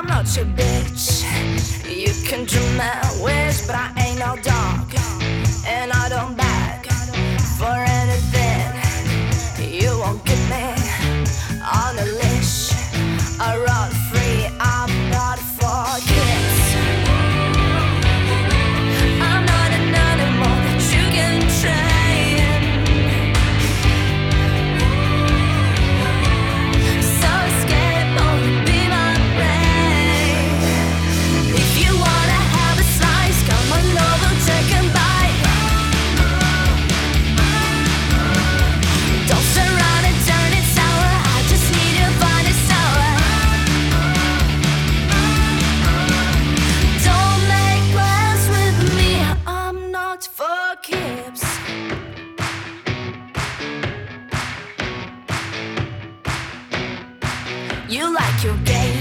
I'm not your bitch. You can dream my wish, but I ain't no dog, and I don't beg for anything. You won't get me on a leash. I run free, I'm not for kids. I'm not an animal that you can train. So escape, won't be my brain. If you wanna have a slice, come on over, take a bite. Don't sit around and turn it sour. I just need to find a sour. Don't make plans with me, I'm not for keeps. You like your game.